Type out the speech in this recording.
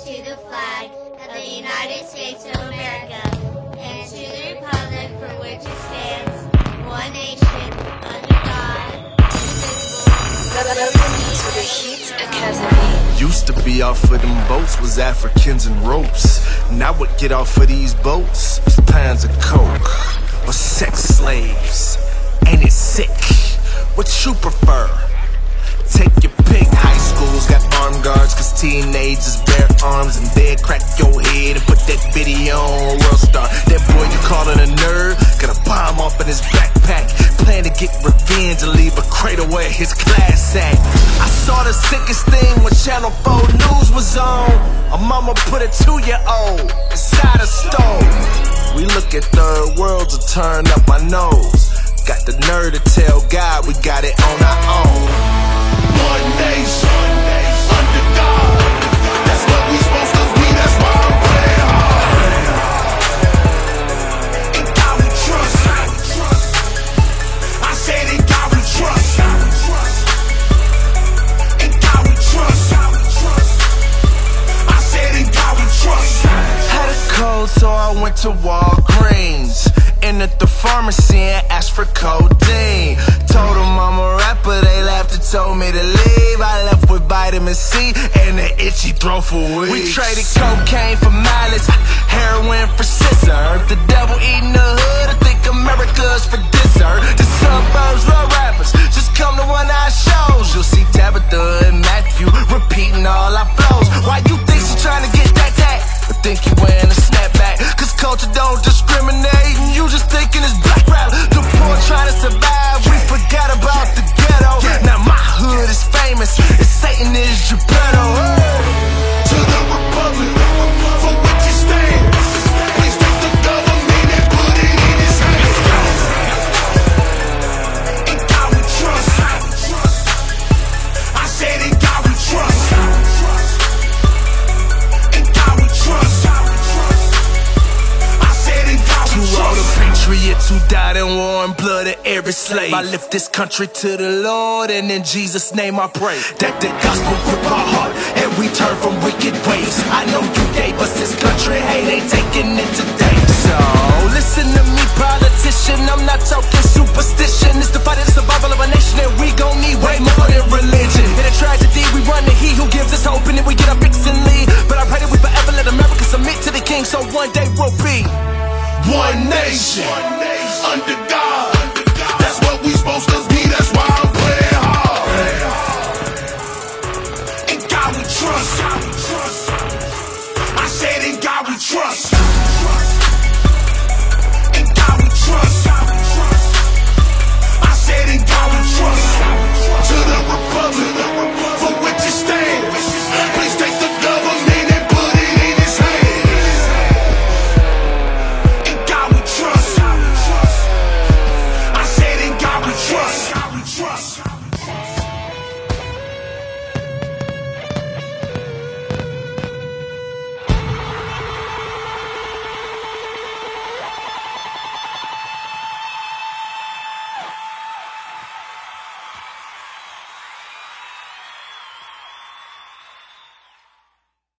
to the flag of the United States of America and to the republic for which it stands, one nation, under God, indivisible. Welcome to the Heat Academy. Used to be off of them boats was Africans and ropes. Now what get off of these boats is pounds of coke or sex slaves. Ain't it sick? What you prefer? Take your pick. High schools got armed guards cause teenagers bear arms and they'll crack your head and put that video on World Star. That boy you callin' a nerd got a bomb off in his backpack, plan to get revenge and leave a crater where his class at. I saw the sickest thing when Channel 4 News was on. A mama put a 2-year-old inside a stove. We look at third worlds and turn up our nose. Got the nerve to tell God we got it on our own. One nation, under God. That's what we supposed to be, that's why I'm playing hard. In God we trust. I said in God we trust. In God we trust. I said in God we trust. Had a cold so I went to Walgreens. Entered the pharmacy and asked for codeine. Told them I'm a rapper, they laughed and told me to leave. I left with vitamin C and an itchy throat for weeks. We traded cocaine for malice, heroin for scissor. The devil eating the hood, I think America's for dessert. The suburbs love rappers, just come to one of our shows. You'll see Tabitha and Matthew repeating all our flows. Why you think she trying to get that tag? I think you wearing a snapback, cause culture don't discriminate and you just thinking it's black rap. The poor trying to survive, we forgot about the ghetto. Now my hood is famous, and Satan is Geppetto. To the republic, for which it stands, please take the government and put it in his hands. In God we trust. I said in God we trust. In God we trust. I said in God we trust. To all the patriots who died in war and blood of every slave, I lift this country to the Lord and in Jesus' name I pray that the gospel grip our heart and we turn from wicked ways. I know you gave us this country, hey, they taking it today. So listen to me, politician, I'm not talking